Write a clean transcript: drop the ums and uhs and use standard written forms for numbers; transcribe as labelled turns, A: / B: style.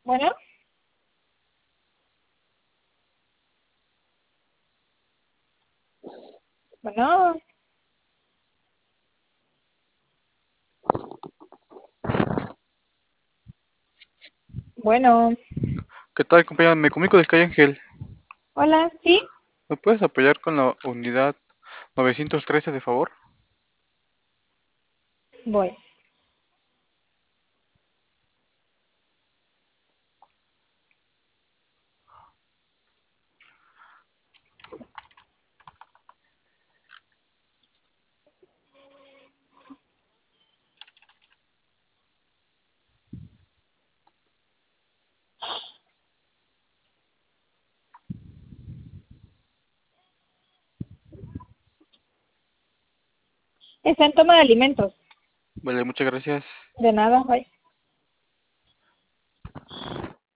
A: Bueno, bueno, bueno.
B: ¿Qué tal, compañero? Me comunico de Calle Ángel.
A: Hola, ¿sí?
B: ¿Me puedes apoyar con la unidad 913, de favor?
A: Voy. Está en toma de alimentos.
B: Vale, muchas gracias.
A: De nada, bye.